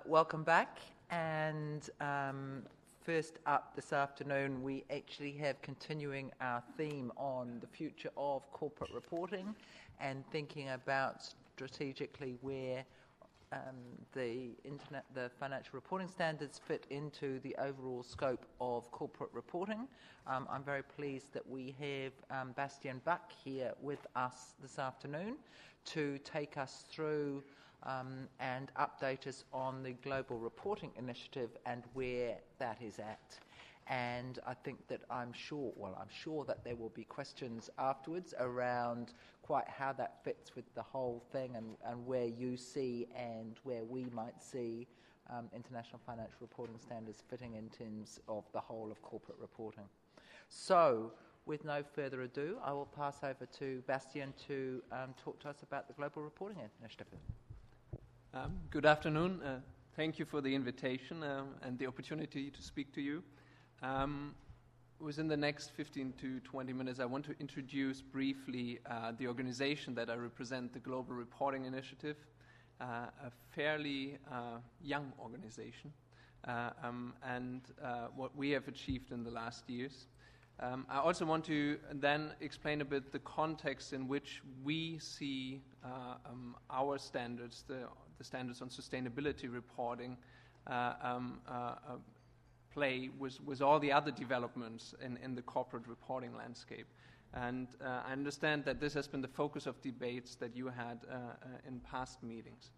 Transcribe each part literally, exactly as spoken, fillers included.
welcome back. And um, first up this afternoon, we actually have continuing our theme on the future of corporate reporting and thinking about strategically where um, the internet, the financial reporting standards fit into the overall scope of corporate reporting. Um, I'm very pleased that we have um, Bastian Buck here with us this afternoon to take us through Um, and update us on the Global Reporting Initiative and where that is at. And I think that I'm sure, well, I'm sure that there will be questions afterwards around quite how that fits with the whole thing and, and where you see and where we might see um, international financial reporting standards fitting in terms of the whole of corporate reporting. So, with no further ado, I will pass over to Bastian to um, talk to us about the Global Reporting Initiative. Um, good afternoon. Uh, thank you for the invitation uh, and the opportunity to speak to you. Um, within the next fifteen to twenty minutes, I want to introduce briefly uh, the organization that I represent, the Global Reporting Initiative, uh, a fairly uh, young organization, uh, um, and uh, what we have achieved in the last years. Um, I also want to then explain a bit the context in which we see uh, um, our standards, the, the standards on sustainability reporting, uh, um, uh, uh, play with, with all the other developments in, in the corporate reporting landscape. And uh, I understand that this has been the focus of debates that you had uh, uh, in past meetings.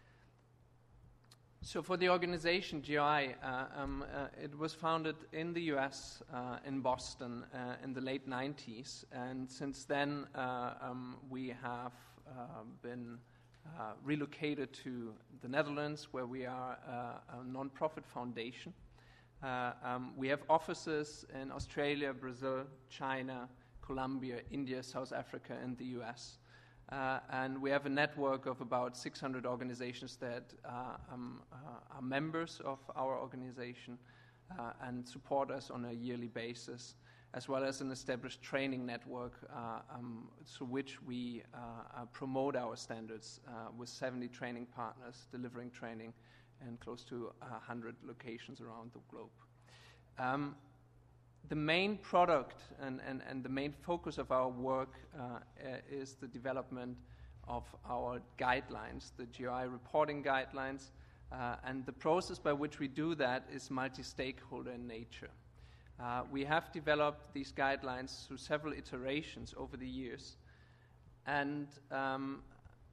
So for the organization, G I, uh, um, uh, it was founded in the U S, uh, in Boston, uh, in the late nineties. And since then, uh, um, we have uh, been uh, relocated to the Netherlands, where we are uh, a non-profit foundation. Uh, um, we have offices in Australia, Brazil, China, Colombia, India, South Africa, and the U S. Uh, and we have a network of about six hundred organizations that uh, um, uh, are members of our organization uh, and support us on a yearly basis, as well as an established training network uh, um, through which we uh, uh, promote our standards uh, with seventy training partners delivering training in close to one hundred locations around the globe. Um, The main product and, and, and the main focus of our work uh, uh, is the development of our guidelines, the G I reporting guidelines, uh, and the process by which we do that is multi-stakeholder in nature. Uh, we have developed these guidelines through several iterations over the years, and um,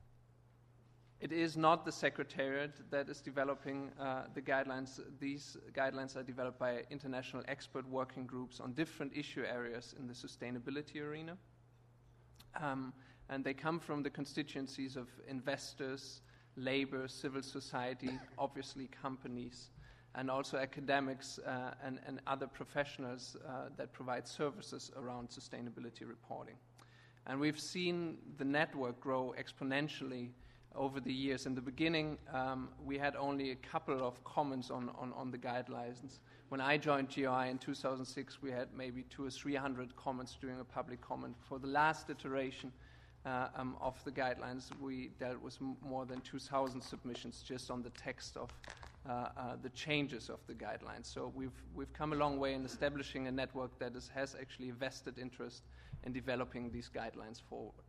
it is not the Secretariat that is developing uh, the guidelines. These guidelines are developed by international expert working groups on different issue areas in the sustainability arena. Um, and they come from the constituencies of investors, labor, civil society, obviously companies, and also academics uh, and, and other professionals uh, that provide services around sustainability reporting. And we've seen the network grow exponentially over the years. In the beginning, um, we had only a couple of comments on, on, on the guidelines. When I joined G I in two thousand six, we had maybe two or three hundred comments during a public comment. For the last iteration uh, um, of the guidelines, we dealt with m more than two thousand submissions just on the text of uh, uh, the changes of the guidelines. So we've, we've come a long way in establishing a network that is, has actually a vested interest in developing these guidelines forward.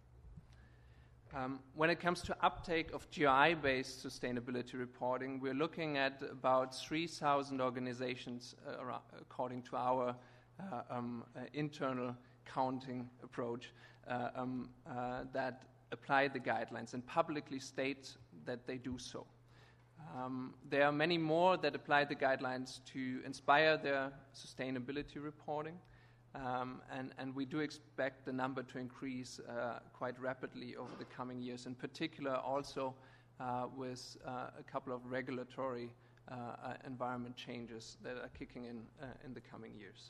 Um, when it comes to uptake of G I-based sustainability reporting, we're looking at about three thousand organizations, uh, according to our uh, um, uh, internal counting approach, uh, um, uh, that apply the guidelines and publicly state that they do so. Um, there are many more that apply the guidelines to inspire their sustainability reporting. Um, and, and we do expect the number to increase uh, quite rapidly over the coming years, in particular also uh, with uh, a couple of regulatory uh, uh, environment changes that are kicking in uh, in the coming years.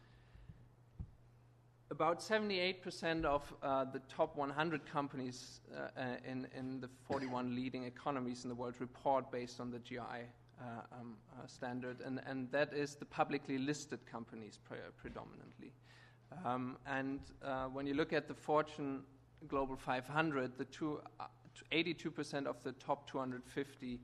About seventy-eight percent of uh, the top one hundred companies uh, uh, in, in the forty-one leading economies in the world report based on the G I Uh, um, uh, standard, and, and that is the publicly listed companies pre predominantly. Um, and uh, when you look at the Fortune Global five hundred, the two, uh, eighty-two percent of the top two hundred fifty uh,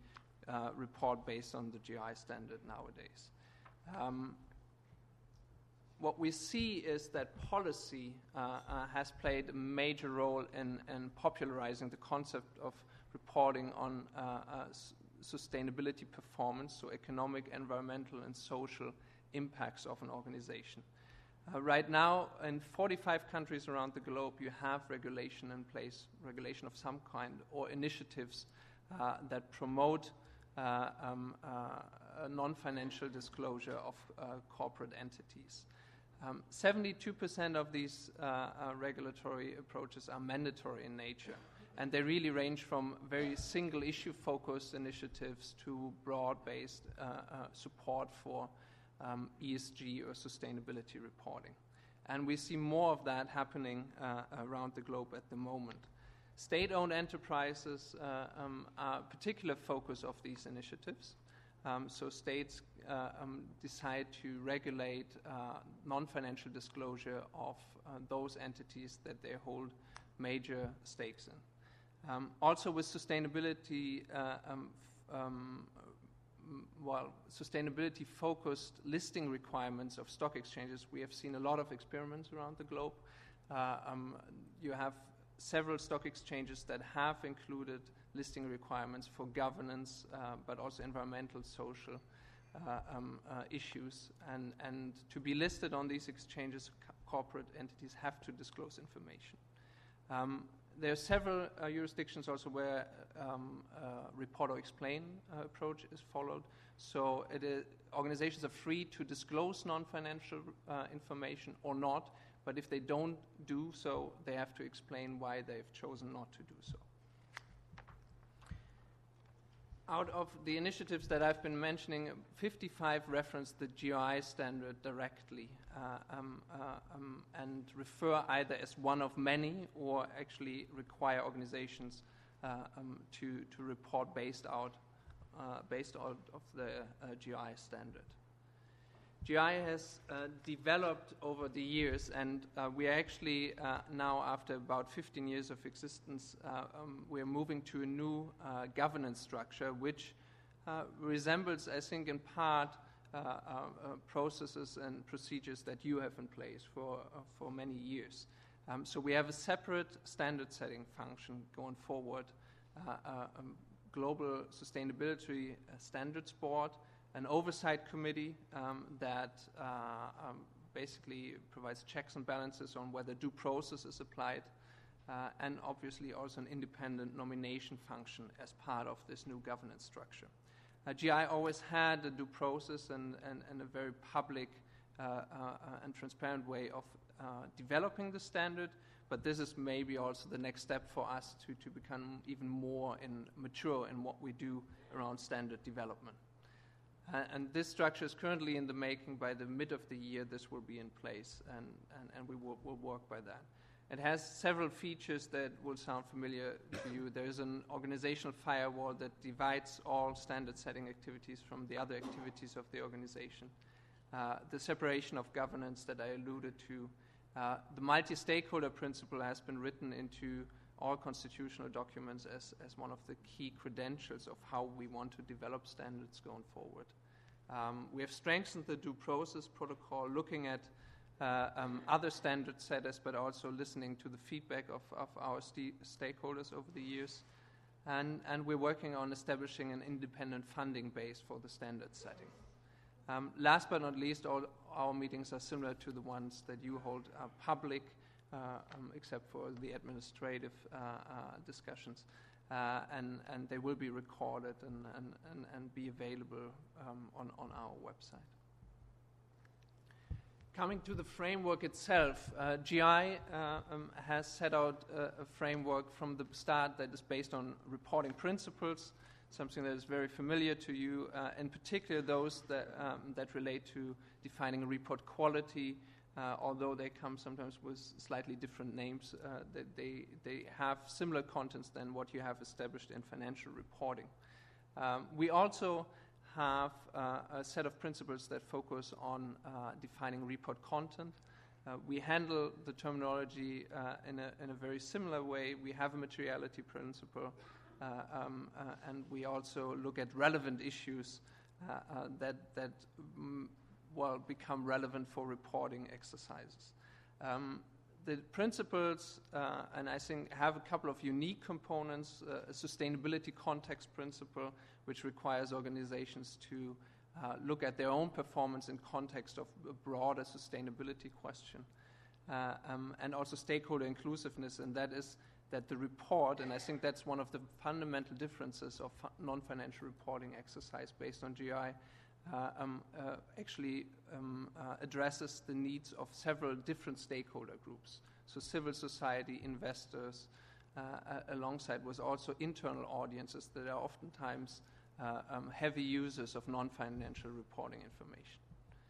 uh, report based on the G I standard nowadays. Um, what we see is that policy uh, uh, has played a major role in, in popularizing the concept of reporting on uh, uh, s- sustainability performance, so economic, environmental, and social impacts of an organization. Uh, right now, in forty-five countries around the globe, you have regulation in place, regulation of some kind, or initiatives uh, that promote uh, um, uh, a non-financial disclosure of uh, corporate entities. Um, seventy-two percent of these uh, uh, regulatory approaches are mandatory in nature, and they really range from very single-issue focused initiatives to broad-based uh, uh, support for um, E S G or sustainability reporting. And we see more of that happening uh, around the globe at the moment. State-owned enterprises uh, um, are a particular focus of these initiatives. Um, so states uh, um, decide to regulate uh, non-financial disclosure of uh, those entities that they hold major stakes in. Um, also with sustainability, uh, um, f- um, well, sustainability-focused listing requirements of stock exchanges, we have seen a lot of experiments around the globe. Uh, um, you have several stock exchanges that have included listing requirements for governance, uh, but also environmental, social uh, um, uh, issues. And, and to be listed on these exchanges, co- corporate entities have to disclose information. Um, there are several uh, jurisdictions also where um, uh, report or explain uh, approach is followed. So it is, organizations are free to disclose non-financial uh, information or not, but if they don't do so, they have to explain why they've chosen not to do so. Out of the initiatives that I've been mentioning, fifty-five reference the G I standard directly uh, um, uh, um, and refer either as one of many or actually require organizations uh, um, to, to report based out, uh, based out of the uh, G I standard. G I has uh, developed over the years, and uh, we are actually uh, now, after about fifteen years of existence, uh, um, we are moving to a new uh, governance structure, which uh, resembles, I think, in part, uh, uh, uh, processes and procedures that you have in place for uh, for many years. Um, so we have a separate standard-setting function going forward, uh, uh, um, Global Sustainability Standards Board, an oversight committee um, that uh, um, basically provides checks and balances on whether due process is applied, uh, and obviously also an independent nomination function as part of this new governance structure. Uh, G I always had a due process and, and, and a very public uh, uh, and transparent way of uh, developing the standard, but this is maybe also the next step for us to, to become even more in mature in what we do around standard development. Uh, and this structure is currently in the making. By the mid of the year, this will be in place, and, and, and we will, will work by that. It has several features that will sound familiar to you. There is an organizational firewall that divides all standard-setting activities from the other activities of the organization. Uh, the separation of governance that I alluded to. Uh, the multi-stakeholder principle has been written into all constitutional documents as, as one of the key credentials of how we want to develop standards going forward. Um, we have strengthened the due process protocol, looking at uh, um, other standard setters, but also listening to the feedback of, of our st- stakeholders over the years. And, and we're working on establishing an independent funding base for the standard setting. Um, last but not least, all our meetings are similar to the ones that you hold, are public, Uh, um, except for the administrative uh, uh, discussions. Uh, and, and they will be recorded and, and, and, and be available um, on, on our website. Coming to the framework itself, uh, G I uh, um, has set out a, a framework from the start that is based on reporting principles, something that is very familiar to you, uh, in particular those that, um, that relate to defining report quality. Uh, although they come sometimes with slightly different names, uh, that they, they have similar contents than what you have established in financial reporting. Um, we also have uh, a set of principles that focus on uh, defining report content. Uh, we handle the terminology uh, in, a, in a very similar way. We have a materiality principle, uh, um, uh, and we also look at relevant issues uh, uh, that, that mm, well, become relevant for reporting exercises. Um, The principles, uh, and I think, have a couple of unique components. Uh, a sustainability context principle, which requires organizations to uh, look at their own performance in context of a broader sustainability question. Uh, um, and also stakeholder inclusiveness, and that is that the report, and I think that's one of the fundamental differences of non-financial reporting exercise based on G I, Uh, um, uh, actually um, uh, addresses the needs of several different stakeholder groups. So civil society, investors, uh, uh, alongside with also internal audiences that are oftentimes uh, um, heavy users of non-financial reporting information.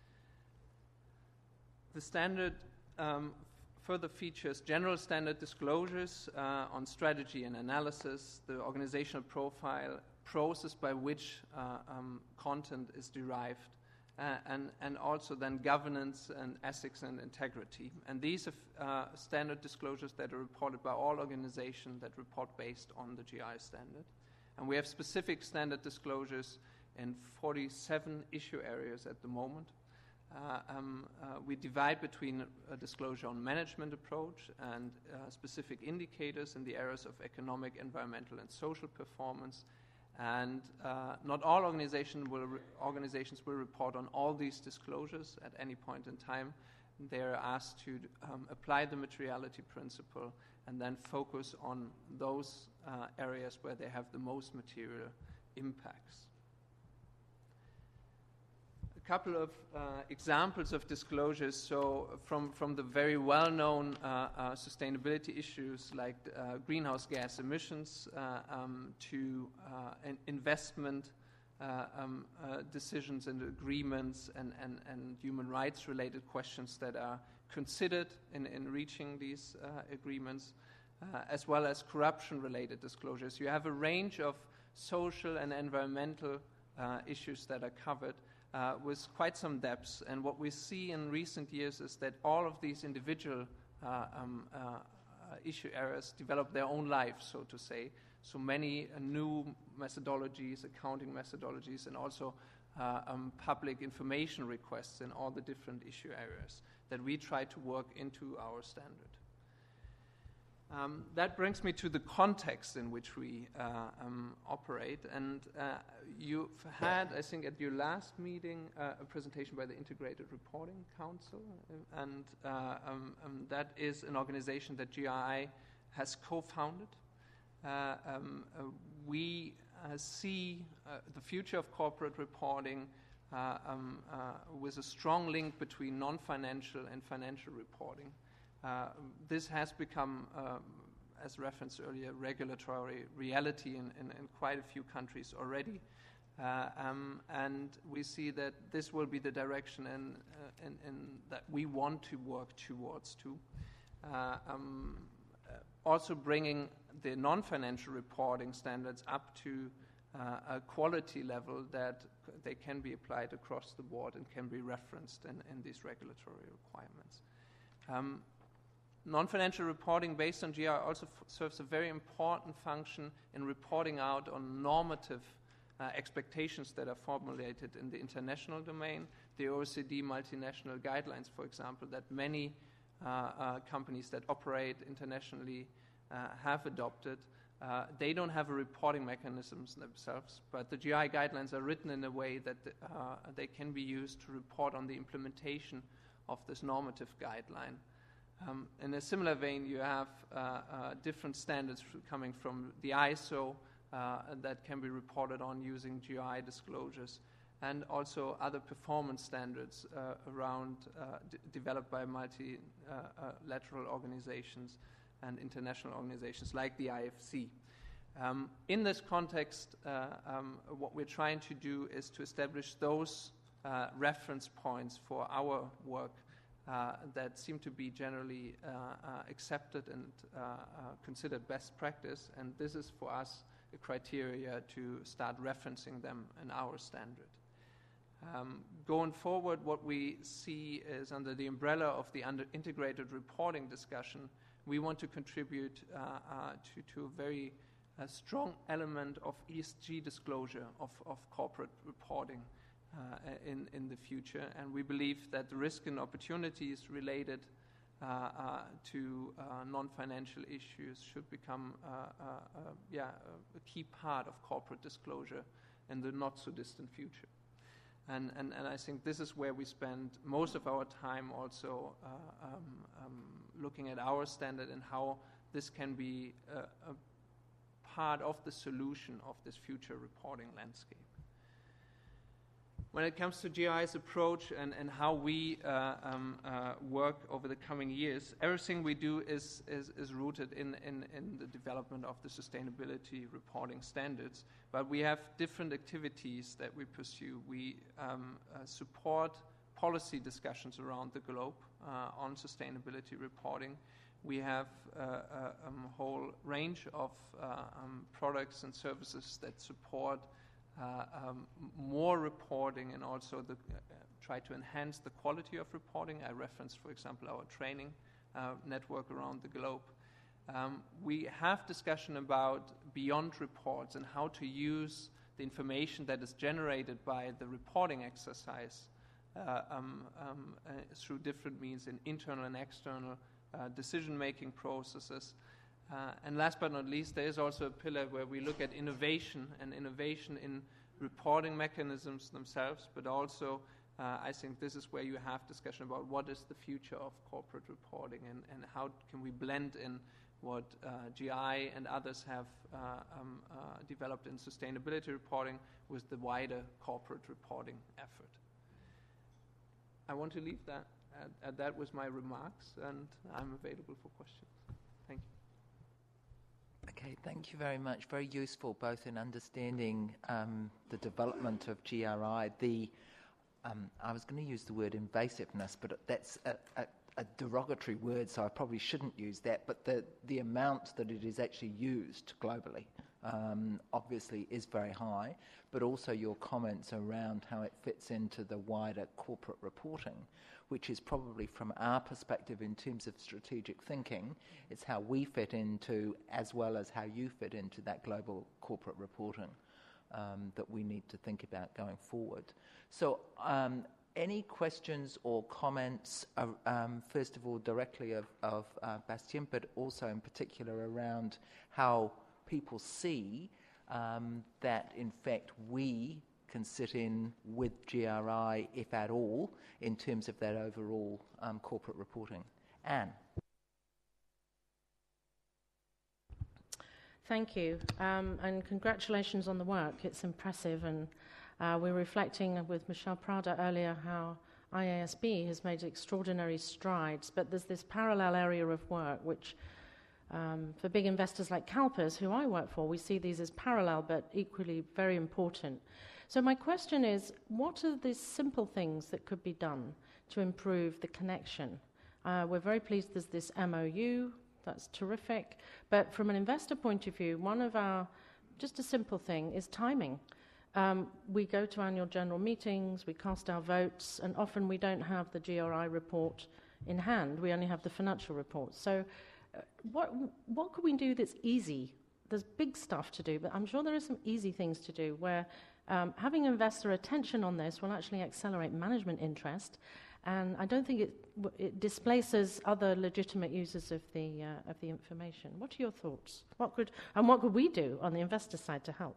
The standard um, further features general standard disclosures uh, on strategy and analysis, the organizational profile, process by which uh, um, content is derived, uh, and, and also then governance and ethics and integrity. And these are uh, standard disclosures that are reported by all organizations that report based on the G I standard. And we have specific standard disclosures in forty-seven issue areas at the moment. Uh, um, uh, we divide between a disclosure on management approach and uh, specific indicators in the areas of economic, environmental, and social performance. And uh, not all organization will re- organizations will report on all these disclosures at any point in time. They are asked to um, apply the materiality principle and then focus on those uh, areas where they have the most material impacts. A couple of uh, examples of disclosures. So from, from the very well-known uh, uh, sustainability issues like uh, greenhouse gas emissions uh, um, to uh, an investment uh, um, uh, decisions and agreements and, and, and human rights related questions that are considered in, in reaching these uh, agreements, uh, as well as corruption related disclosures. You have a range of social and environmental uh, issues that are covered Uh, with quite some depth. And what we see in recent years is that all of these individual uh, um, uh, uh, issue areas develop their own life, so to say. So many uh, new methodologies, accounting methodologies, and also uh, um, public information requests in all the different issue areas that we try to work into our standard. Um, that brings me to the context in which we uh, um, operate. And uh, you've had, I think, at your last meeting, uh, a presentation by the Integrated Reporting Council. And uh, um, um, that is an organization that G I has co-founded. Uh, um, uh, we uh, see uh, the future of corporate reporting uh, um, uh, with a strong link between non-financial and financial reporting. Uh, this has become, um, as referenced earlier, regulatory reality in, in, in quite a few countries already. Uh, um, and we see that this will be the direction in, uh, in, in that we want to work towards too. Uh, um, uh, also bringing the non-financial reporting standards up to uh, a quality level that c- they can be applied across the board and can be referenced in, in these regulatory requirements. Um, Non-financial reporting based on G I also f- serves a very important function in reporting out on normative uh, expectations that are formulated in the international domain. The O E C D multinational guidelines, for example, that many uh, uh, companies that operate internationally uh, have adopted. Uh, they don't have a reporting mechanisms themselves, but the G I guidelines are written in a way that uh, they can be used to report on the implementation of this normative guideline. Um, in a similar vein, you have uh, uh, different standards f- coming from the I S O uh, that can be reported on using G I disclosures, and also other performance standards uh, around uh, d- developed by multilateral uh, uh, organizations and international organizations like the I F C. Um, in this context, uh, um, what we're trying to do is to establish those uh, reference points for our work uh, that seem to be generally uh, uh, accepted and uh, uh, considered best practice, and this is for us a criteria to start referencing them in our standard. Um, going forward, what we see is under the umbrella of the under integrated reporting discussion, we want to contribute uh, uh, to, to a very a strong element of E S G disclosure of, of corporate reporting uh, in, in the future. And we believe that the risk and opportunities related uh, uh, to uh, non-financial issues should become uh, uh, uh, yeah, a key part of corporate disclosure in the not-so-distant future. And, and, and I think this is where we spend most of our time also uh, um, um, looking at our standard and how this can be a, a part of the solution of this future reporting landscape. When it comes to G R I's approach and, and how we uh, um, uh, work over the coming years, everything we do is, is, is rooted in, in, in the development of the sustainability reporting standards. But we have different activities that we pursue. We um, uh, support policy discussions around the globe uh, on sustainability reporting. We have uh, a, a whole range of uh, um, products and services that support uh, um, more reporting and also the, uh, try to enhance the quality of reporting. I referenced, for example, our training uh, network around the globe. Um, we have discussion about beyond reports and how to use the information that is generated by the reporting exercise uh, um, um, uh, through different means in internal and external Uh, decision-making processes. Uh, and last but not least, there is also a pillar where we look at innovation and innovation in reporting mechanisms themselves, but also uh, I think this is where you have discussion about what is the future of corporate reporting and, and how can we blend in what uh, G I and others have uh, um, uh, developed in sustainability reporting with the wider corporate reporting effort. I want to leave that. And, and that was my remarks, and I'm available for questions. Thank you. Okay, thank you very much. Very useful, both in understanding um, the development of G R I. The um, I was going to use the word invasiveness, but that's a, a, a derogatory word, so I probably shouldn't use that. But the the amount that it is actually used globally um, obviously is very high. But also your comments around how it fits into the wider corporate reporting, which is probably from our perspective in terms of strategic thinking, it's how we fit into as well as how you fit into that global corporate reporting um, that we need to think about going forward. So um, any questions or comments, uh, um, first of all, directly of, of uh, Bastien, but also in particular around how people see um, that, in fact, we can sit in with G R I, if at all, in terms of that overall um, corporate reporting. Anne. Thank you, um, and congratulations on the work. It's impressive, and uh, we're reflecting with Michel Prada earlier how I A S B has made extraordinary strides, but there's this parallel area of work which Um, for big investors like CalPERS, who I work for, we see these as parallel but equally very important. So my question is, what are the simple things that could be done to improve the connection? Uh, we're very pleased there's this M O U, that's terrific, but from an investor point of view, one of our, just a simple thing, is timing. Um, we go to annual general meetings, we cast our votes, and often we don't have the G R I report in hand, we only have the financial report. So Uh, what what could we do that's easy? There's big stuff to do, but I'm sure there are some easy things to do where um, having investor attention on this will actually accelerate management interest, and I don't think it it displaces other legitimate users of the uh, of the information. What are your thoughts? What could and what could we do on the investor side to help?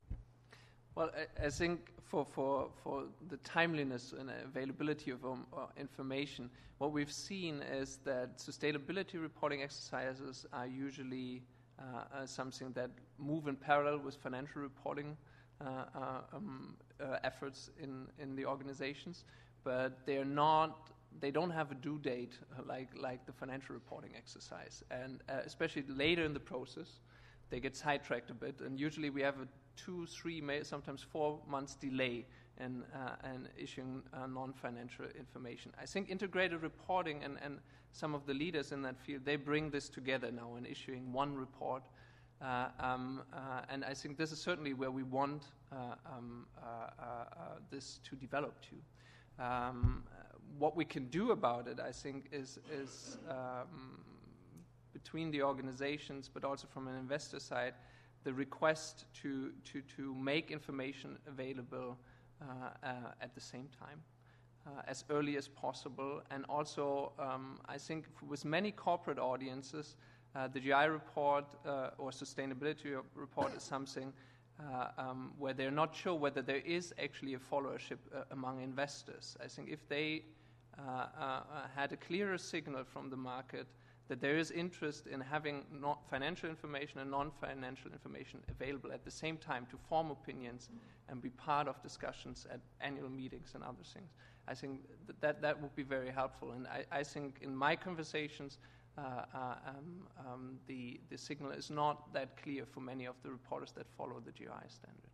Well, I, I think for, for, for the timeliness and availability of um, uh, information, what we've seen is that sustainability reporting exercises are usually uh, uh, something that move in parallel with financial reporting uh, uh, um, uh, efforts in, in the organizations, but they're not, they don't have a due date uh, like, like the financial reporting exercise. And uh, especially later in the process, they get sidetracked a bit, and usually we have a two, three, may, sometimes four months delay in, uh, in issuing uh, non-financial information. I think integrated reporting and, and some of the leaders in that field, they bring this together now in issuing one report. Uh, um, uh, and I think this is certainly where we want uh, um, uh, uh, uh, this to develop to. Um, what we can do about it, I think, is, is um, between the organizations, but also from an investor side, the request to, to, to make information available uh, uh, at the same time, uh, as early as possible. And also, um, I think with many corporate audiences, uh, the G I report uh, or sustainability report is something uh, um, where they're not sure whether there is actually a followership uh, among investors. I think if they uh, uh, had a clearer signal from the market that there is interest in having not financial information and non-financial information available at the same time to form opinions and be part of discussions at annual meetings and other things, I think that that, that would be very helpful. And I, I think in my conversations, uh, uh, um, um, the, the signal is not that clear for many of the reporters that follow the G I standard.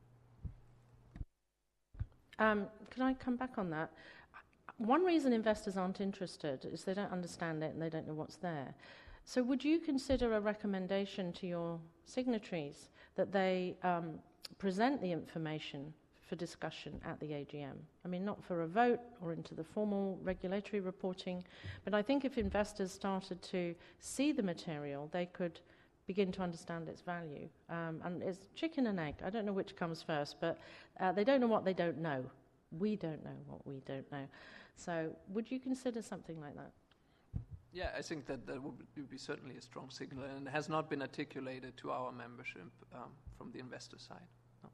Um, can I come back on that? One reason investors aren't interested is they don't understand it and they don't know what's there. So would you consider a recommendation to your signatories that they um, present the information for discussion at the A G M? I mean, not for a vote or into the formal regulatory reporting, but I think if investors started to see the material, they could begin to understand its value. Um, and it's chicken and egg. I don't know which comes first, but uh, they don't know what they don't know. We don't know what we don't know. So would you consider something like that? Yeah, I think that that would be certainly a strong signal, and has not been articulated to our membership um, from the investor side. No.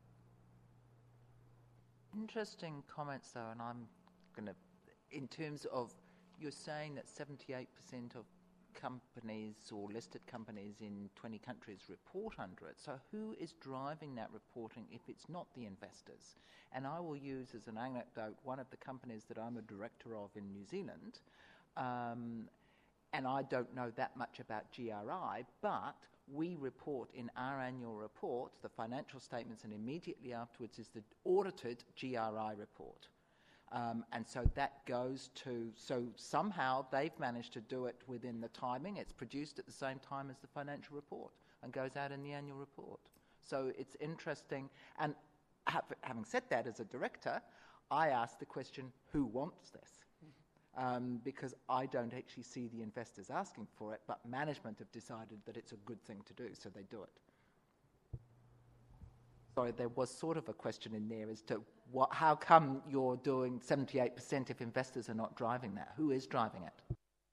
Interesting comments, though, and I'm going to, in terms of, you're saying that seventy-eight percent of companies or listed companies in twenty countries report under it. So who is driving that reporting if it's not the investors? And I will use as an anecdote one of the companies that I'm a director of in New Zealand, um, and I don't know that much about G R I, but we report in our annual report the financial statements, and immediately afterwards is the audited G R I report. Um, and so that goes to, so somehow they've managed to do it within the timing. It's produced at the same time as the financial report and goes out in the annual report. So it's interesting. And have, having said that, as a director, I ask the question, who wants this? Um, because I don't actually see the investors asking for it, but management have decided that it's a good thing to do, so they do it. Sorry, there was sort of a question in there as to what, how come you're doing seventy-eight percent if investors are not driving that? Who is driving it?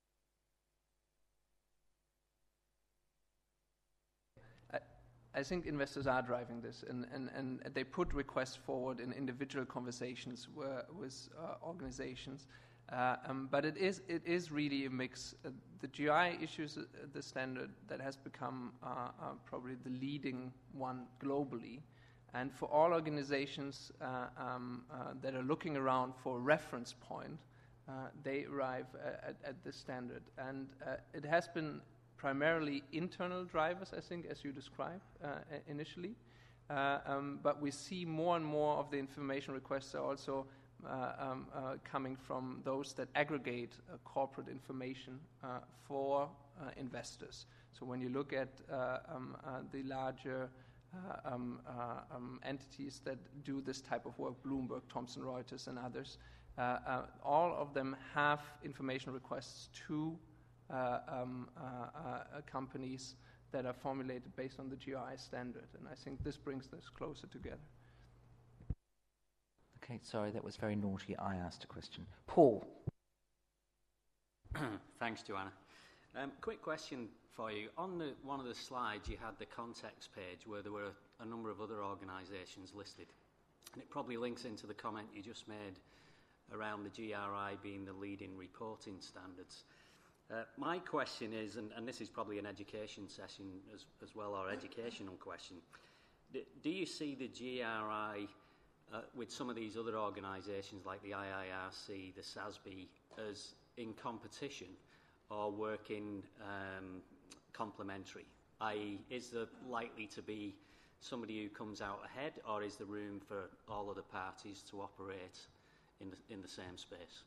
I, I think investors are driving this, and, and, and they put requests forward in individual conversations where, with uh, organizations. Uh, um, but it is it is really a mix. Uh, the G I issues uh, the standard that has become uh, uh, probably the leading one globally. And for all organizations uh, um, uh, that are looking around for a reference point, uh, they arrive at, at this standard. And uh, it has been primarily internal drivers, I think, as you described uh, initially. Uh, um, but we see more and more of the information requests are also uh, um, uh, coming from those that aggregate uh, corporate information uh, for uh, investors. So when you look at uh, um, uh, the larger Uh, um, uh, um, entities that do this type of work, Bloomberg, Thomson Reuters, and others, uh, uh, all of them have information requests to uh, um, uh, uh, companies that are formulated based on the G I standard. And I think this brings this closer together. Okay, sorry, that was very naughty. I asked a question. Paul. Thanks, Joanna. Um, quick question for you. On the, one of the slides, you had the context page where there were a, a number of other organisations listed. And it probably links into the comment you just made around the G R I being the leading reporting standards. Uh, my question is, and, and this is probably an education session as, as well, or educational question, do, do you see the G R I uh, with some of these other organisations like the I I R C, the S A S B, as in competition or working um, complementary? that is, is there likely to be somebody who comes out ahead, or is there room for all other parties to operate in the, in the same space?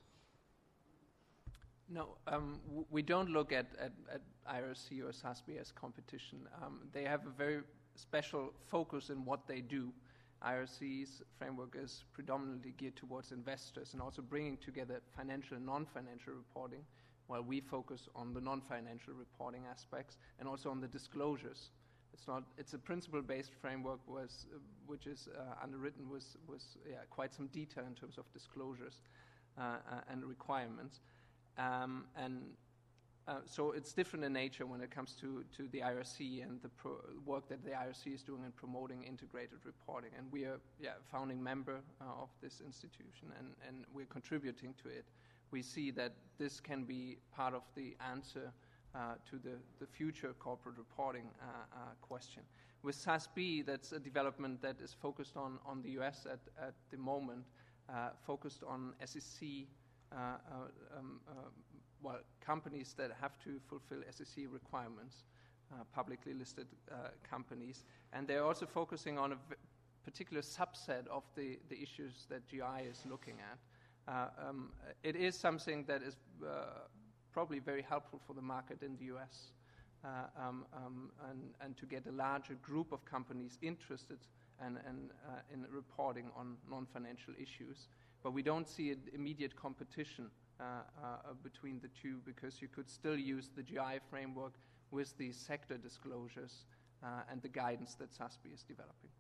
No, um, w- we don't look at, at, at I R C or S A S B as competition. Um, they have a very special focus in what they do. I R C's framework is predominantly geared towards investors and also bringing together financial and non-financial reporting, while we focus on the non-financial reporting aspects and also on the disclosures. it's not. It's a principle-based framework, was uh, which is uh, underwritten with with yeah, quite some detail in terms of disclosures uh, uh, and requirements, um, and uh, so it's different in nature when it comes to to the I R C and the pro work that the I R C is doing in promoting integrated reporting. And we are yeah founding member uh, of this institution, and and we're contributing to it. We see that this can be part of the answer uh, to the, the future corporate reporting uh, uh, question. With S A S B, that's a development that is focused on, on the U S at, at the moment, uh, focused on S E C, uh, uh, um, uh, well, companies that have to fulfill S E C requirements, uh, publicly listed uh, companies. And they're also focusing on a v particular subset of the, the issues that G I is looking at. Uh, um, it is something that is uh, probably very helpful for the market in the U S uh, um, um, and, and to get a larger group of companies interested and, and, uh, in reporting on non-financial issues. But we don't see an immediate competition uh, uh, between the two, because you could still use the G I framework with these sector disclosures uh, and the guidance that S A S B is developing.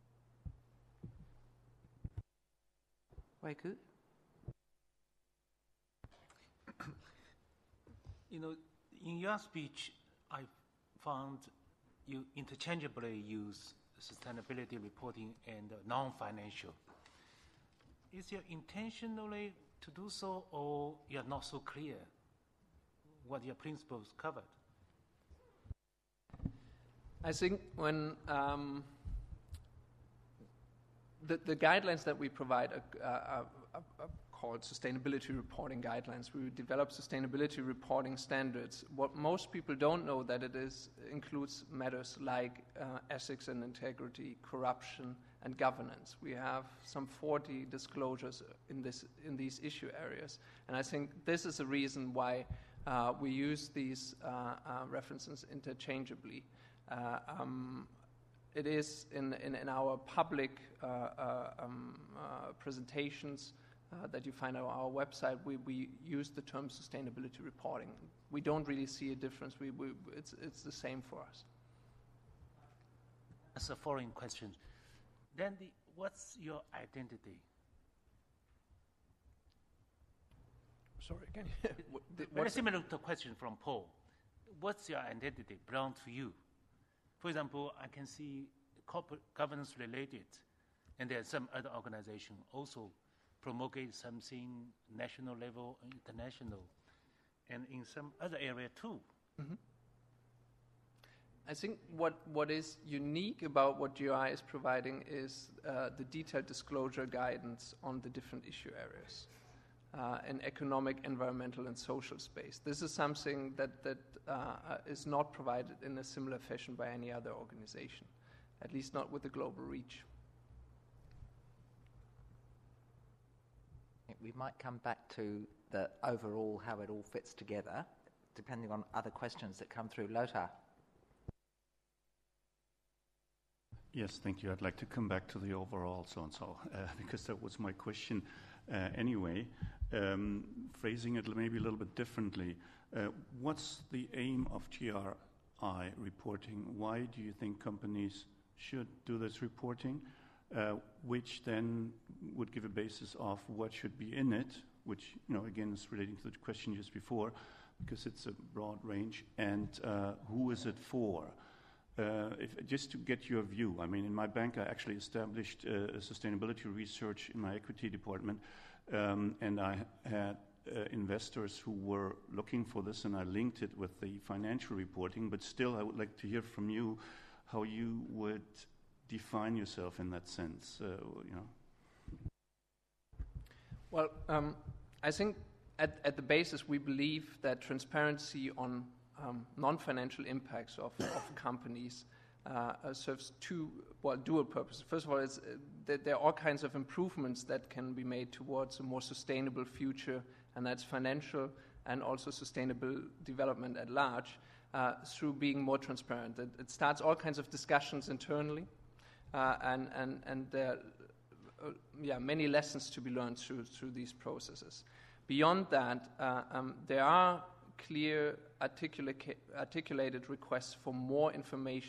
Wei-Ku? You know, in your speech, I found you interchangeably use sustainability reporting and non-financial. Is it intentionally to do so, or you're not so clear what your principles covered? I think when um, the, the guidelines that we provide are, are, are, are called sustainability reporting guidelines. We develop sustainability reporting standards. What most people don't know that it is includes matters like uh, ethics and integrity, corruption, and governance. We have some forty disclosures in this in these issue areas, and I think this is a reason why uh, we use these uh, uh, references interchangeably. Uh, um, it is in, in, in our public uh, uh, um, uh, presentations Uh, that you find on our website, we, we use the term sustainability reporting. We don't really see a difference. We, we, it's, it's the same for us. As a foreign question, then the, what's your identity? Sorry, again. what, the, Very similar to the question from Paul. What's your identity belong to you? For example, I can see corporate governance related, and there are some other organization also promulgate something national level and international, and in some other area too. Mm-hmm. I think what, what is unique about what G I is providing is uh, the detailed disclosure guidance on the different issue areas uh, in economic, environmental, and social space. This is something that, that uh, is not provided in a similar fashion by any other organization, at least not with the global reach. We might come back to the overall, how it all fits together, depending on other questions that come through. Lothar. Yes, thank you. I'd like to come back to the overall so-and-so, uh, because that was my question uh, anyway. Um, phrasing it maybe a little bit differently, uh, what's the aim of G R I reporting? Why do you think companies should do this reporting? Uh, which then would give a basis of what should be in it, which, you know, again is relating to the question just before, because it's a broad range, and uh, who is it for? Uh, if, just to get your view, I mean, in my bank I actually established uh, a sustainability research in my equity department, um, and I had uh, investors who were looking for this, and I linked it with the financial reporting, but still I would like to hear from you how you would define yourself in that sense, uh, you know. Well, um, I think at, at the basis we believe that transparency on um, non-financial impacts of, of companies uh, uh, serves two, well, dual purposes. First of all, it's, uh, that there are all kinds of improvements that can be made towards a more sustainable future, and that's financial and also sustainable development at large uh, through being more transparent. It, it starts all kinds of discussions internally. Uh, and and and there are uh, yeah many lessons to be learned through through these processes. Beyond that, uh, um, there are clear articula- articulated requests for more information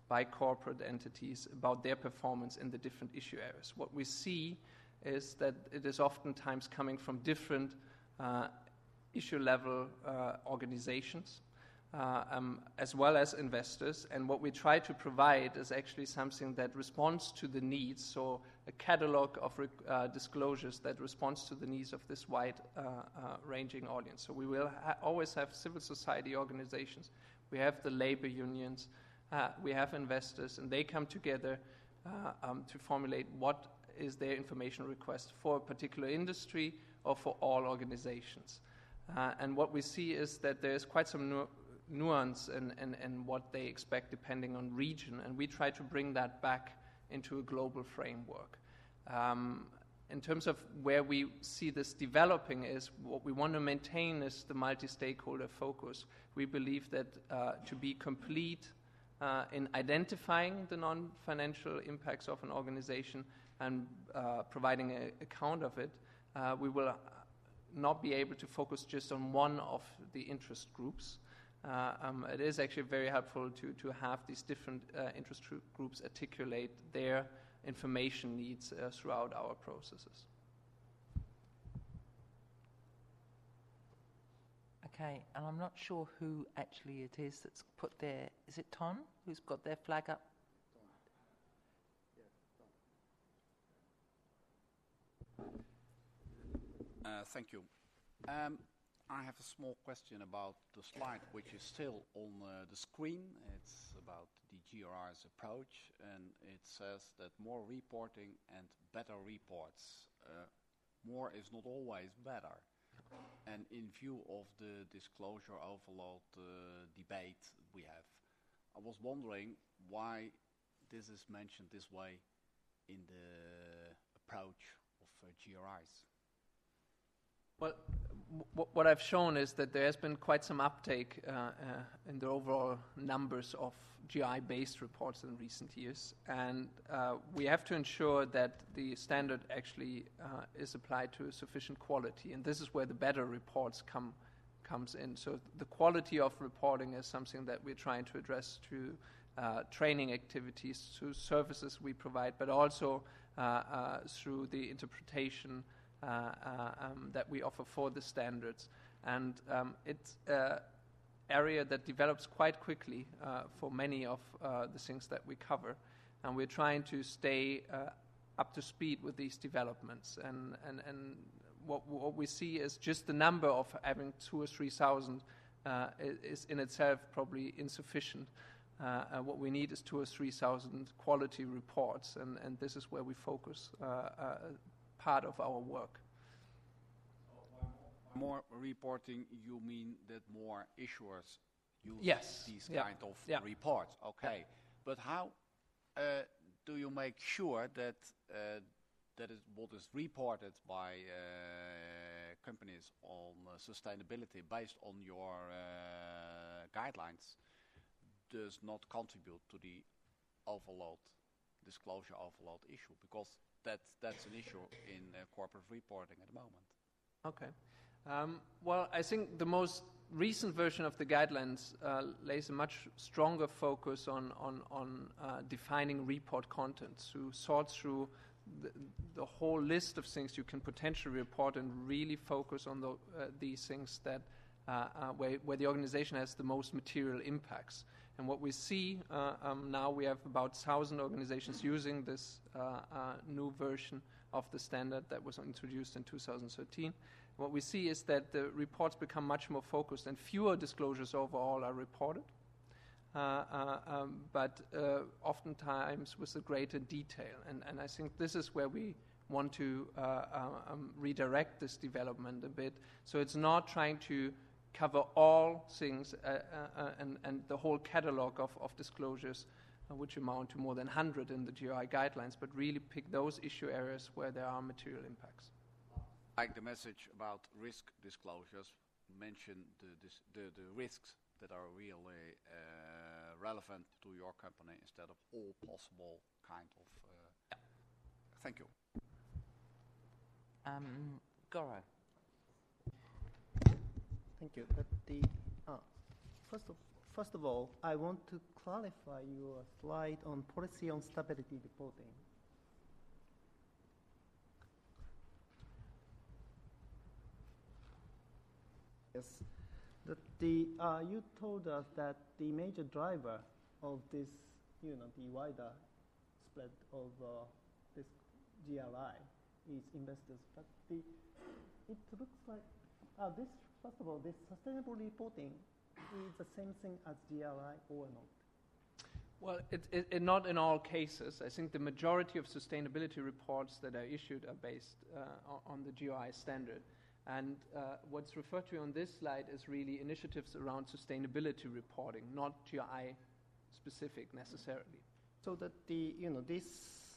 by corporate entities about their performance in the different issue areas. What we see is that it is oftentimes coming from different uh, issue-level uh, organizations, uh, um, as well as investors. And what we try to provide is actually something that responds to the needs, so a catalog of uh, disclosures that responds to the needs of this wide uh, uh, ranging audience. So we will ha- always have civil society organizations, we have the labor unions, uh, we have investors, and they come together uh, um, to formulate what is their information request for a particular industry or for all organizations. Uh, and what we see is that there is quite some nu- nuance in, in, in what they expect depending on region, and we try to bring that back into a global framework. Um, in terms of where we see this developing is what we want to maintain is the multi-stakeholder focus. We believe that uh, to be complete uh, in identifying the non-financial impacts of an organization and uh, providing an account of it, uh, we will not be able to focus just on one of the interest groups. Uh, um, it is actually very helpful to, to have these different uh, interest groups articulate their information needs uh, throughout our processes. Okay, and I'm not sure who actually it is that's put their, is it Ton who's got their flag up? Uh, thank you. Um, I have a small question about the slide which is still on uh, the screen. It's about the G R I's approach, and it says that more reporting and better reports. Uh, more is not always better. And in view of the disclosure overload uh, debate we have, I was wondering why this is mentioned this way in the approach of uh, G R Is. Well, w- what I've shown is that there has been quite some uptake uh, uh, in the overall numbers of G I-based reports in recent years, and uh, we have to ensure that the standard actually uh, is applied to sufficient quality, and this is where the better reports come comes in. So the quality of reporting is something that we're trying to address through uh, training activities, through services we provide, but also uh, uh, through the interpretation Uh, uh, um, that we offer for the standards. And um, it's an area that develops quite quickly uh, for many of uh, the things that we cover. And we're trying to stay uh, up to speed with these developments. And, and, and what, what we see is just the number of having two or three thousand uh, is in itself probably insufficient. Uh, and what we need is two or three thousand quality reports, and, and this is where we focus uh, uh, part of our work. More reporting, you mean that more issuers use yes. these yeah. kind of yeah. reports? Okay, yeah. but how uh, do you make sure that uh, that is what is reported by uh, companies on uh, sustainability based on your uh, guidelines does not contribute to the overload, disclosure overload issue? Because That's, that's an issue in uh, corporate reporting at the moment. Okay. Um, well, I think the most recent version of the guidelines uh, lays a much stronger focus on, on, on uh, defining report content, to sort through the, the whole list of things you can potentially report and really focus on the, uh, these things that uh, uh, where, where the organization has the most material impacts. And what we see uh, um, now, we have about one thousand organizations using this uh, uh, new version of the standard that was introduced in two thousand thirteen. What we see is that the reports become much more focused and fewer disclosures overall are reported, uh, uh, um, but uh, oftentimes with a greater detail. And, and I think this is where we want to uh, uh, um, redirect this development a bit. So it's not trying to cover all things uh, uh, and, and the whole catalog of, of disclosures, uh, which amount to more than one hundred in the G R I guidelines, but really pick those issue areas where there are material impacts. Like the message about risk disclosures, mention the, this, the, the risks that are really uh, relevant to your company instead of all possible kind of... Uh, yeah. Thank you. Um, Goro. Thank you. But the uh, first of first of all, I want to clarify your slide on policy on stability reporting. Yes, that the uh, you told us that the major driver of this, you know, the wider spread of uh, this G R I is investors, but the it looks like uh, this. First of all, this sustainable reporting is the same thing as G R I or not? Well, it, it, it not in all cases. I think the majority of sustainability reports that are issued are based uh, on the G R I standard. And uh, what's referred to on this slide is really initiatives around sustainability reporting, not G R I specific necessarily. So that the, you know, this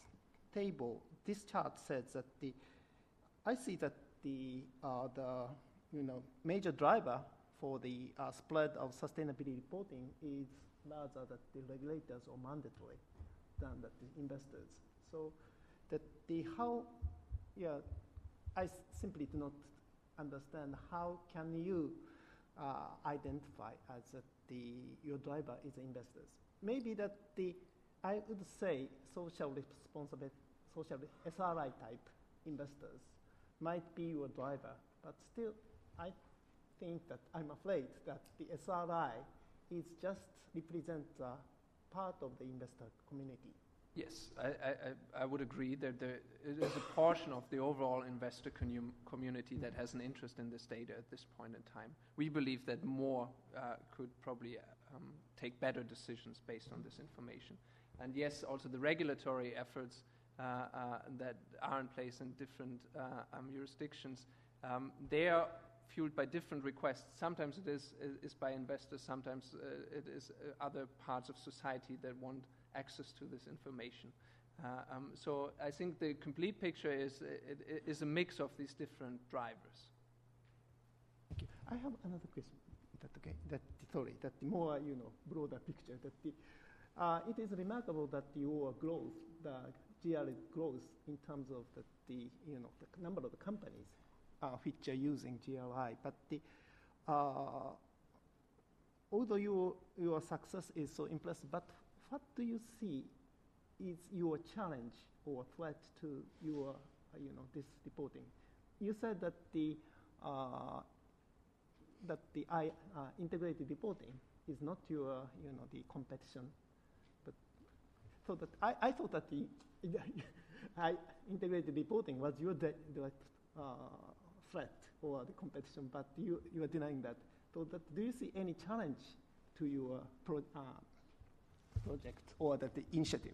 table, this chart says that the, I see that the, uh, the, you know, major driver for the uh, spread of sustainability reporting is rather that the regulators are mandatory than that the investors. So that the how, yeah, I s- simply do not understand how can you uh, identify as that the your driver is investors. Maybe that the I would say social responsibility, social S R I type investors might be your driver, but still I think that I'm afraid that the S R I is just represent uh, part of the investor community. Yes, I, I, I would agree that there is a portion of the overall investor commu- community that has an interest in this data at this point in time. We believe that more uh, could probably um, take better decisions based on this information. And yes, also the regulatory efforts uh, uh, that are in place in different uh, um, jurisdictions, um, they are fueled by different requests. Sometimes it is, is by investors, sometimes uh, it is uh, other parts of society that want access to this information. Uh, um, so I think the complete picture is, it, it is a mix of these different drivers. Thank you. I have another question. That okay? That sorry. That the more you know broader picture. That the, uh, it is remarkable that your growth, the G R I growth in terms of the, the you know the number of the companies uh, which are using G R I, but the uh, although your your success is so impressive, but what do you see is your challenge or threat to your, uh, you know, this reporting? You said that the uh, that the I, uh, integrated reporting is not your, you know, the competition, but so that I, I thought that the I, integrated reporting was your direct uh, threat or the competition, but you you are denying that. So that do you see any challenge to your pro, uh, project or the, the initiative?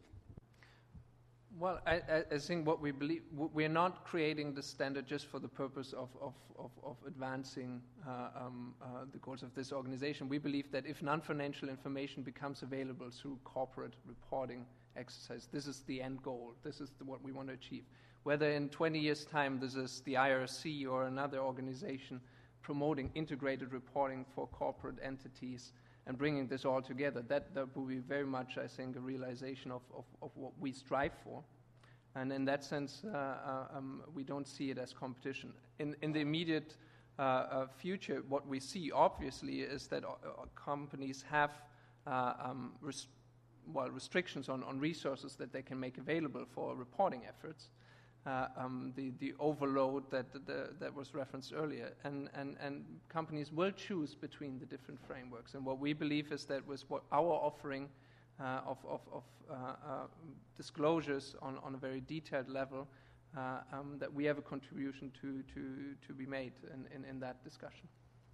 Well, I, I, I think what we believe, we're not creating the standard just for the purpose of, of, of, of advancing uh, um, uh, the goals of this organization. We believe that if non-financial information becomes available through corporate reporting exercise, this is the end goal. This is the, what we want to achieve. Whether in twenty years' time this is the I R C or another organization promoting integrated reporting for corporate entities and bringing this all together, that, that will be very much, I think, a realization of, of, of what we strive for. And in that sense, uh, uh, um, we don't see it as competition. In, in the immediate uh, uh, future, what we see, obviously, is that uh, companies have uh, um, res- well, restrictions on, on resources that they can make available for reporting efforts. Uh, um, the, the overload that, the, that was referenced earlier. And, and, and companies will choose between the different frameworks. And what we believe is that with what our offering uh, of, of, of uh, uh, disclosures on, on a very detailed level, uh, um, that we have a contribution to, to, to be made in, in, in that discussion.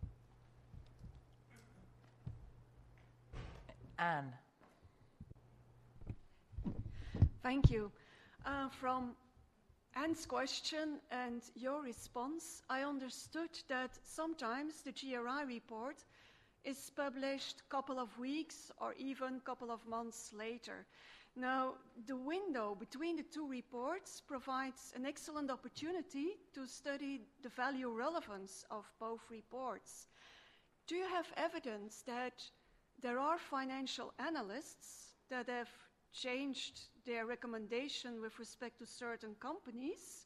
Anne. Thank you. Uh, from Anne's question and your response, I understood that sometimes the G R I report is published a couple of weeks or even a couple of months later. Now, the window between the two reports provides an excellent opportunity to study the value relevance of both reports. Do you have evidence that there are financial analysts that have changed their recommendation with respect to certain companies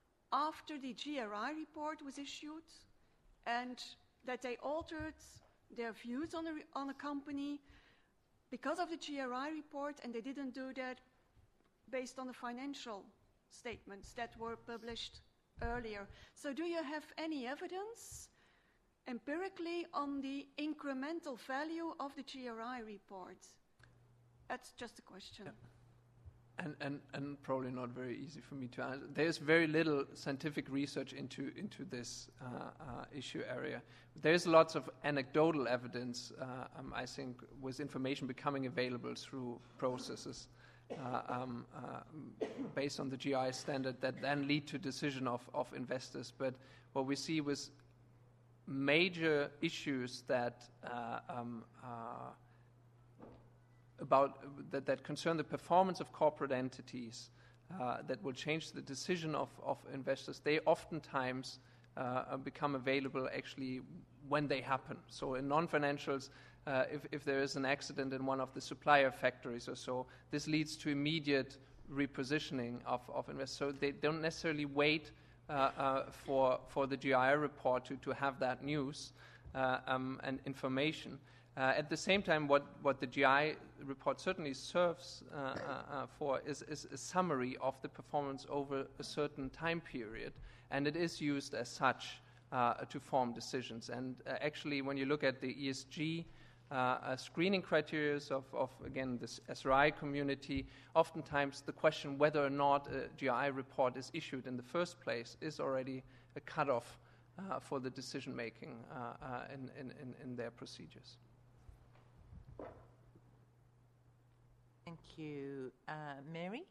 after the G R I report was issued, and that they altered their views on a, re- on a company because of the G R I report, and they didn't do that based on the financial statements that were published earlier. So do you have any evidence empirically on the incremental value of the G R I report? That's just a question. Yeah. And, and, and probably not very easy for me to answer. There's very little scientific research into, into this uh, uh, issue area. There's lots of anecdotal evidence, uh, um, I think, with information becoming available through processes uh, um, uh, based on the G I standard that then lead to decision of, of investors. But what we see with major issues that uh, um, uh, about that, that concern the performance of corporate entities uh, that will change the decision of, of investors, they oftentimes uh, become available actually when they happen. So in non-financials, uh, if, if there is an accident in one of the supplier factories or so, this leads to immediate repositioning of, of investors. So they don't necessarily wait uh, uh, for, for the G I report to, to have that news uh, um, and information. Uh, at the same time, what, what the G I report certainly serves uh, uh, uh, for is, is a summary of the performance over a certain time period, and it is used as such uh, to form decisions. And uh, actually, when you look at the E S G uh, uh, screening criteria of, of, again, this S R I community, oftentimes the question whether or not a G I report is issued in the first place is already a cutoff uh, for the decision-making uh, uh, in, in, in their procedures. Thank you. Uh, Mary?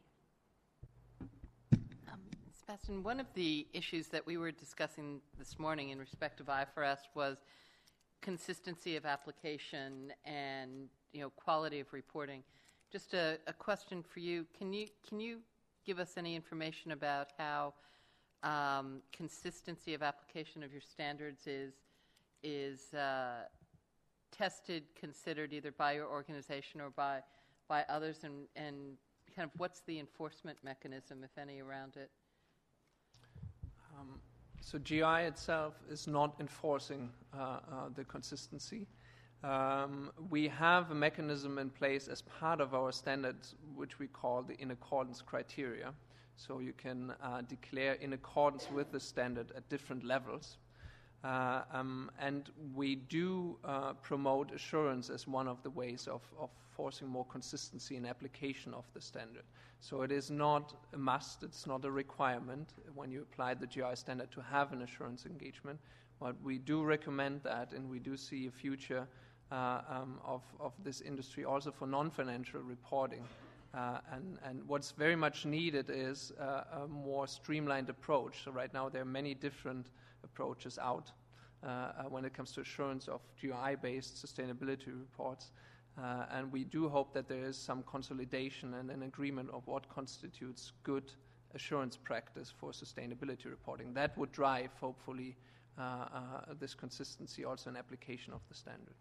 Um, Sebastian, one of the issues that we were discussing this morning in respect of I F R S was consistency of application and, you know, quality of reporting. Just a, a question for you. Can you can you give us any information about how um, consistency of application of your standards is is uh, tested, considered either by your organization or by by others, and, and kind of what's the enforcement mechanism, if any, around it? Um, so G I itself is not enforcing uh, uh, the consistency. Um, we have a mechanism in place as part of our standards, which we call the in accordance criteria. So you can uh, declare in accordance with the standard at different levels. Uh, um, and we do uh, promote assurance as one of the ways of, of forcing more consistency in application of the standard. So it is not a must, it's not a requirement when you apply the G I standard to have an assurance engagement, but we do recommend that, and we do see a future uh, um, of, of this industry also for non-financial reporting. Uh, and, and what's very much needed is uh, a more streamlined approach. So right now there are many different approaches out uh, uh, when it comes to assurance of G I-based sustainability reports. Uh, and we do hope that there is some consolidation and an agreement of what constitutes good assurance practice for sustainability reporting. That would drive, hopefully, uh, uh, this consistency also in application of the standard.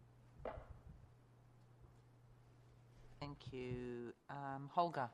Thank you. Um, Holger.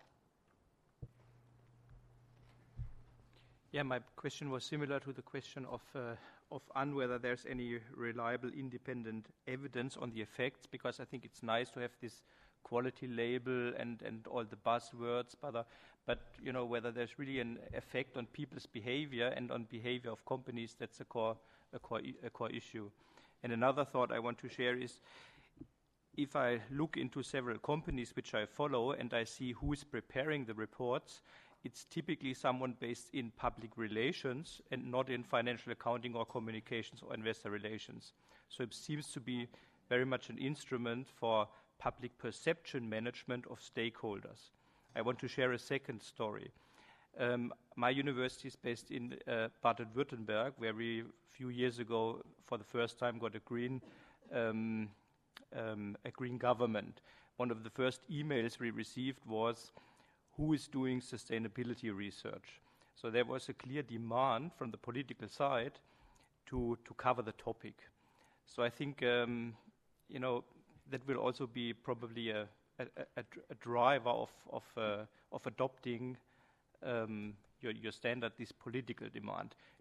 Yeah, my question was similar to the question of uh, of Anne, whether there's any reliable independent evidence on the effects, because I think it's nice to have this quality label and, and all the buzzwords, but, uh, but you know, whether there's really an effect on people's behavior and on behavior of companies, that's a core, a core, a core issue. And another thought I want to share is, if I look into several companies which I follow and I see who is preparing the reports, it's typically someone based in public relations and not in financial accounting or communications or investor relations. So it seems to be very much an instrument for public perception management of stakeholders. I want to share a second story. Um, my university is based in uh, Baden-Württemberg, where we, a few years ago, for the first time, got a green um, Um, a green government. One of the first emails we received was, who is doing sustainability research? So there was a clear demand from the political side to, to cover the topic. So I think, um, you know, that will also be probably a, a, a, a driver of, of, uh, of adopting um, your, your standard, this political demand.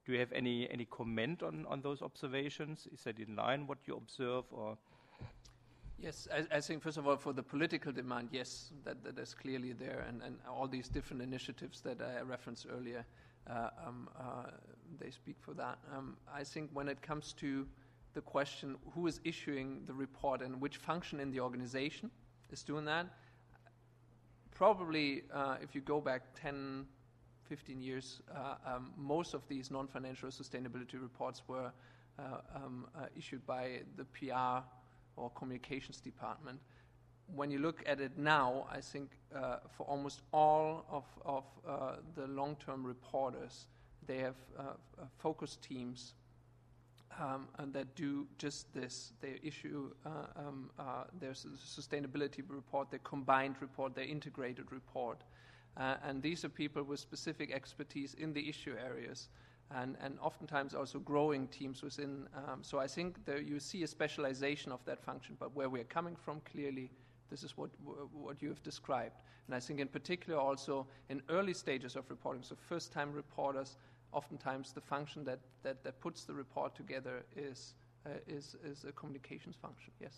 Do you have any, any comment on, on those observations? Is that in line what you observe, or? Yes, I, I think first of all for the political demand, yes, that, that is clearly there, and, and all these different initiatives that I referenced earlier, uh, um, uh, they speak for that. Um, I think when it comes to the question who is issuing the report and which function in the organization is doing that, probably uh, if you go back ten, fifteen years, uh, um, most of these non-financial sustainability reports were uh, um, uh, issued by the P R or communications department. When you look at it now, I think uh, for almost all of, of uh, the long-term reporters, they have uh, uh, focus teams um, and that do just this. They issue uh, um, uh, their sustainability report, their combined report, their integrated report. Uh, and these are people with specific expertise in the issue areas, and, and oftentimes also growing teams within. Um, so I think there you see a specialization of that function, but where we're coming from, clearly, this is what what you have described. And I think in particular also in early stages of reporting, so first-time reporters, oftentimes the function that, that, that puts the report together is, uh, is, is a communications function, yes.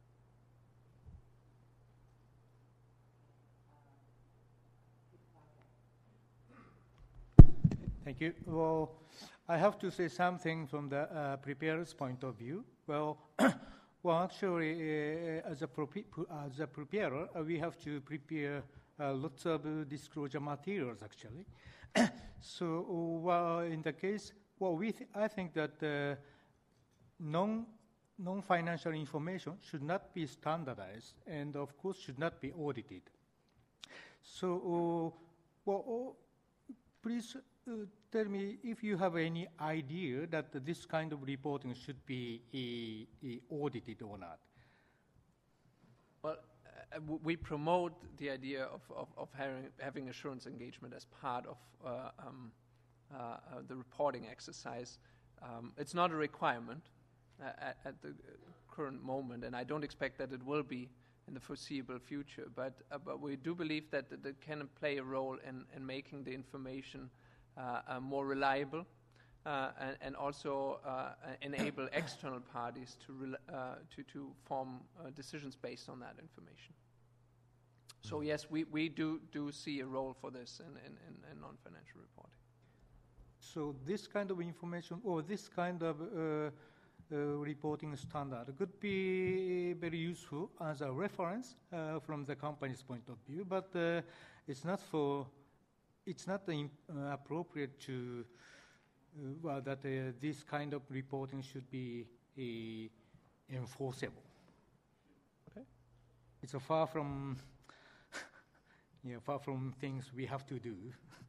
Thank you. Well, I have to say something from the uh, preparer's point of view. Well, well, actually, uh, as a prepa- as a preparer, uh, we have to prepare uh, lots of uh, disclosure materials, actually. So, well, in the case, well, we th- I think that uh, non non-financial information should not be standardized, and of course, should not be audited. So, uh, well, uh, please. Uh, tell me if you have any idea that this kind of reporting should be uh, uh, audited or not. Well, uh, w- we promote the idea of, of, of having, having assurance engagement as part of uh, um, uh, uh, the reporting exercise. Um, it's not a requirement uh, at, at the current moment, and I don't expect that it will be in the foreseeable future, but, uh, but we do believe that it, it can play a role in, in making the information Uh, uh, more reliable, uh, and, and also uh, enable external parties to, re- uh, to, to form uh, decisions based on that information. So yes, we, we do, do see a role for this in, in, in, in non-financial reporting. So this kind of information, or this kind of uh, uh, reporting standard could be very useful as a reference uh, from the company's point of view, but uh, it's not for It's not uh, appropriate to, uh, well, that uh, this kind of reporting should be uh, enforceable. Okay? It's a far from, you know, far from things we have to do.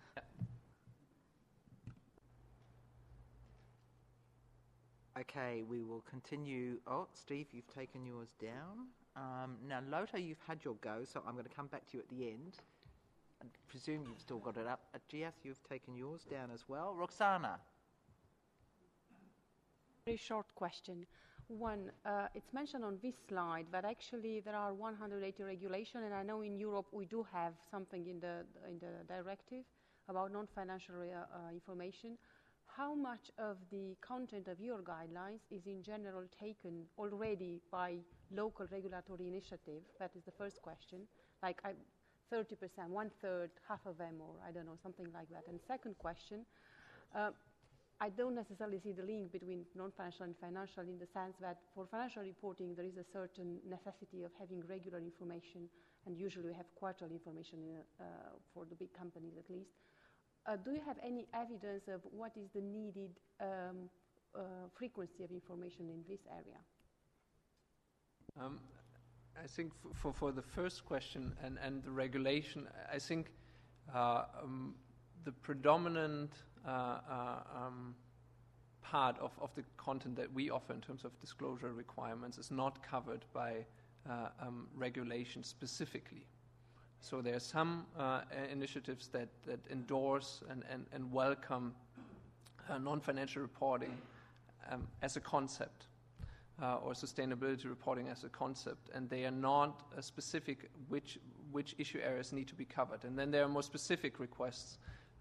Okay, we will continue. Oh, Steve, you've taken yours down. Um, now, Lothar, you've had your go, so I'm going to come back to you at the end. I presume you've still got it up. At G S, you've taken yours down as well. Roxana. Very short question. One, uh, it's mentioned on this slide that actually there are one hundred eighty regulations, and I know in Europe we do have something in the in the directive about non-financial uh, uh, information. How much of the content of your guidelines is in general taken already by local regulatory initiative? That is the first question. Like I. thirty percent, one third, half of them, or I don't know, something like that. And second question, uh, I don't necessarily see the link between non-financial and financial in the sense that for financial reporting there is a certain necessity of having regular information, and usually we have quarterly information in, uh, for the big companies at least. Uh, do you have any evidence of what is the needed um, uh, frequency of information in this area? Um, I think f- for, for the first question and, and the regulation, I think uh, um, the predominant uh, uh, um, part of, of the content that we offer in terms of disclosure requirements is not covered by uh, um, regulation specifically. So there are some uh, initiatives that, that endorse and, and, and welcome uh, non-financial reporting um, as a concept. Uh, or sustainability reporting as a concept, and they are not uh, specific which which issue areas need to be covered. And then there are more specific requests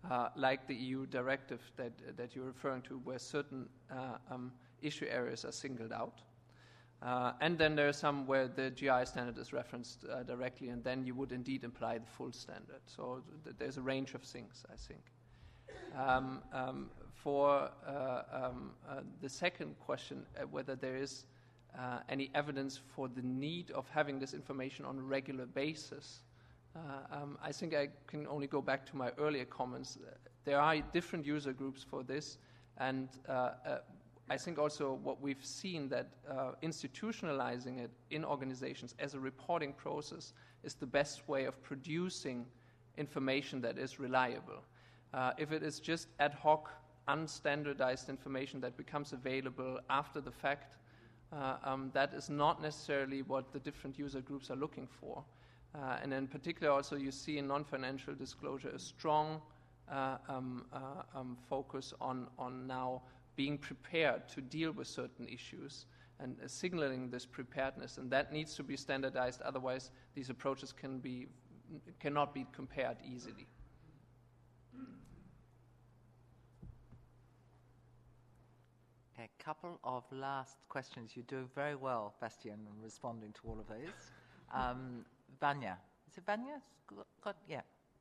uh, like the E U directive that, that you're referring to, where certain uh, um, issue areas are singled out. Uh, and then there are some where the G I standard is referenced uh, directly, and then you would indeed apply the full standard. So th- there's a range of things, I think. Um, um, for uh, um, uh, the second question, uh, whether there is uh, any evidence for the need of having this information on a regular basis, uh, um, I think I can only go back to my earlier comments. Uh, there are different user groups for this, and uh, uh, I think also what we've seen that uh, institutionalizing it in organizations as a reporting process is the best way of producing information that is reliable. Uh, if it is just ad hoc, unstandardized information that becomes available after the fact, uh, um, that is not necessarily what the different user groups are looking for. Uh, and in particular also you see in non-financial disclosure a strong uh, um, uh, um, focus on, on now being prepared to deal with certain issues and uh, signaling this preparedness, and that needs to be standardized, otherwise these approaches can be, cannot be compared easily. A couple of last questions. You do very well, Bastian, in responding to all of those. Um, Vanya. Is it Vanya? Got, yeah.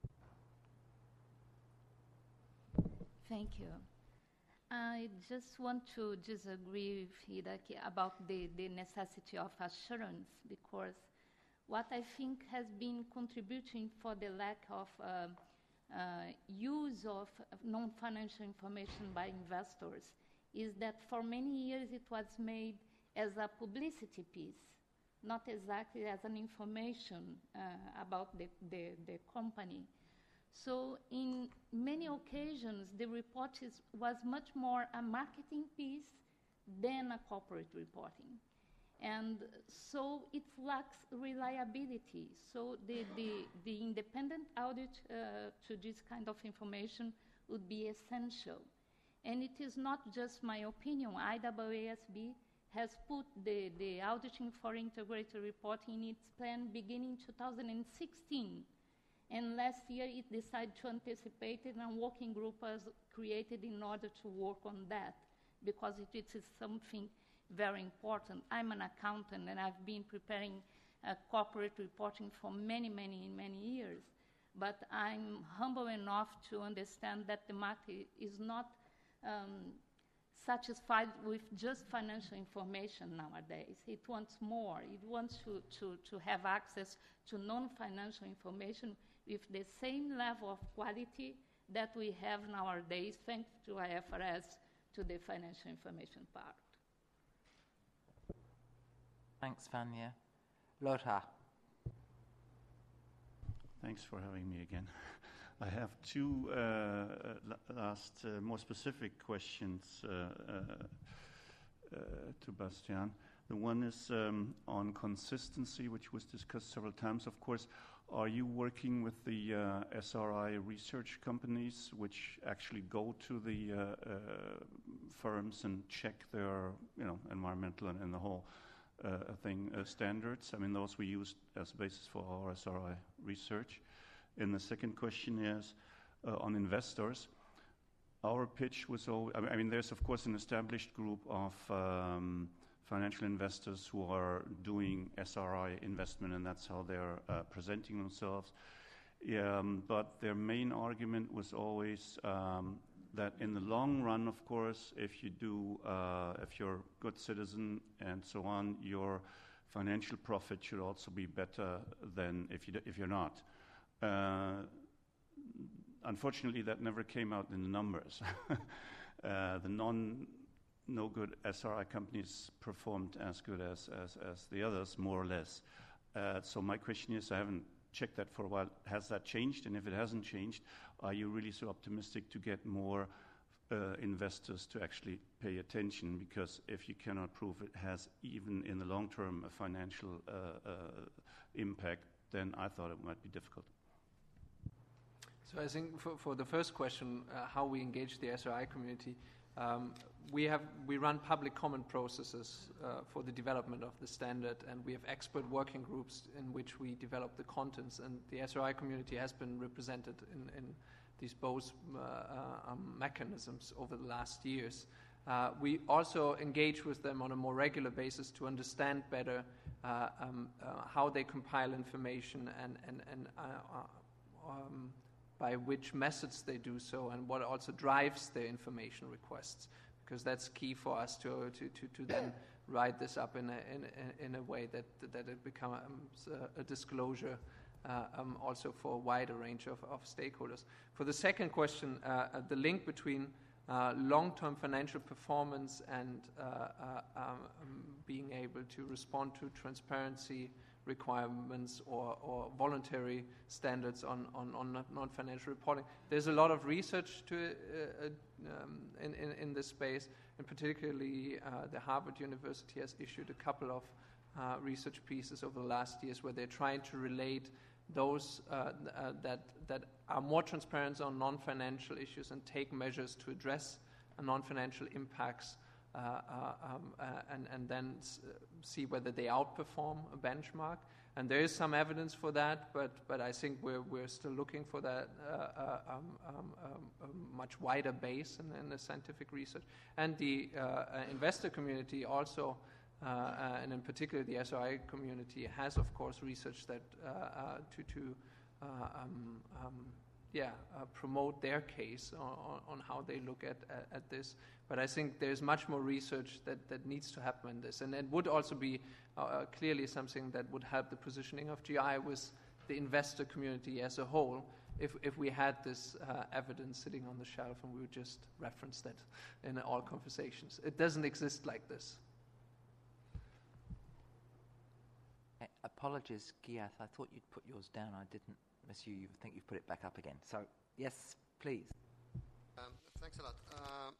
Thank you. I just want to disagree with Hidaki about the, the necessity of assurance, because what I think has been contributing for the lack of uh, uh, use of non-financial information by investors is that for many years it was made as a publicity piece, not exactly as an information uh, about the, the, the company. So in many occasions, the report is, was much more a marketing piece than a corporate reporting. And so it lacks reliability. So the, the, the independent audit uh, to this kind of information would be essential. And it is not just my opinion. I A A S B has put the, the auditing for integrated reporting in its plan beginning two thousand sixteen. And last year it decided to anticipate it, and a working group was created in order to work on that, because it, it is something very important. I'm an accountant, and I've been preparing uh, corporate reporting for many, many, many years. But I'm humble enough to understand that the market is not um, satisfied with just financial information nowadays. It wants more. It wants to, to, to have access to non-financial information with the same level of quality that we have nowadays, thanks to I F R S, to the financial information part. Thanks, Vanya. Lothar. Thanks for having me again. I have two uh, last, uh, more specific questions uh, uh, uh, to Bastian. The one is um, on consistency, which was discussed several times, of course. Are you working with the uh, S R I research companies, which actually go to the uh, uh, firms and check their, you know, environmental and, and the whole uh, thing uh, standards? I mean, those we use as basis for our S R I research. And the second question is uh, on investors. Our pitch was always, I mean, there's of course an established group of um, financial investors who are doing S R I investment, and that's how they're uh, presenting themselves. Um, but their main argument was always um, that in the long run, of course, if you do, uh, if you're a good citizen and so on, your financial profit should also be better than if you d- if you're not. Uh, unfortunately, that never came out in the numbers. uh, the non no good S R I companies performed as good as, as, as the others, more or less. Uh, so my question is, I haven't checked that for a while, has that changed? And if it hasn't changed, are you really so optimistic to get more uh, investors to actually pay attention? Because if you cannot prove it has even in the long term a financial uh, uh, impact, then I thought it might be difficult. So I think for, for the first question, uh, how we engage the S R I community, um, we have we run public comment processes uh, for the development of the standard, and we have expert working groups in which we develop the contents, and the S R I community has been represented in, in these both uh, uh, um, mechanisms over the last years. Uh, we also engage with them on a more regular basis to understand better uh, um, uh, how they compile information and, and, and uh, uh, um, by which methods they do so, and what also drives their information requests, because that's key for us to to, to, to then write this up in a, in, a, in a way that, that it becomes a, a disclosure uh, um, also for a wider range of, of stakeholders. For the second question, uh, the link between uh, long-term financial performance and uh, uh, um, being able to respond to transparency requirements or, or voluntary standards on, on, on non-financial reporting. There's a lot of research to, uh, um, in, in, in this space, and particularly uh, the Harvard University has issued a couple of uh, research pieces over the last years where they're trying to relate those uh, uh, that, that are more transparent on non-financial issues and take measures to address uh, non-financial impacts Uh, uh, um, uh, and, and then s- see whether they outperform a benchmark. And there is some evidence for that, but, but I think we're, we're still looking for that uh, uh, um, um, um, a much wider base in, in the scientific research. And the uh, uh, investor community also, uh, uh, and in particular the S R I community, has of course research that uh, uh, to, to uh, um, um, yeah, uh, promote their case on, on how they look at, at, at this. But I think there's much more research that, that needs to happen in this. And it would also be uh, clearly something that would help the positioning of G I with the investor community as a whole if, if we had this uh, evidence sitting on the shelf and we would just reference that in all conversations. It doesn't exist like this. Uh, apologies, Giath. I thought you'd put yours down. I didn't miss you. You think you've put it back up again. So, yes, please. Um, thanks a lot. Uh,